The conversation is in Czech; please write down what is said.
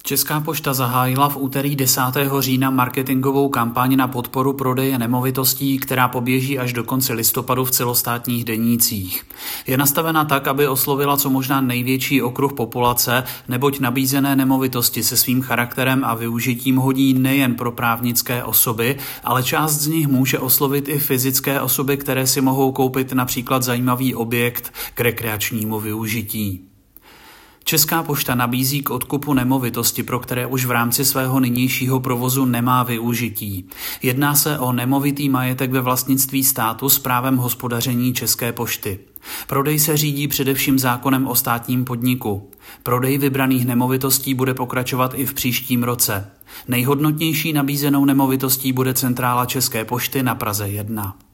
Česká pošta zahájila v úterý 10. října marketingovou kampaň na podporu prodeje nemovitostí, která poběží až do konce listopadu v celostátních denících. Je nastavena tak, aby oslovila co možná největší okruh populace, neboť nabízené nemovitosti se svým charakterem a využitím hodí nejen pro právnické osoby, ale část z nich může oslovit i fyzické osoby, které si mohou koupit například zajímavý objekt k rekreačnímu využití. Česká pošta nabízí k odkupu nemovitosti, pro které už v rámci svého nynějšího provozu nemá využití. Jedná se o nemovitý majetek ve vlastnictví státu s právem hospodaření České pošty. Prodej se řídí především zákonem o státním podniku. Prodej vybraných nemovitostí bude pokračovat i v příštím roce. Nejhodnotnější nabízenou nemovitostí bude centrála České pošty na Praze 1.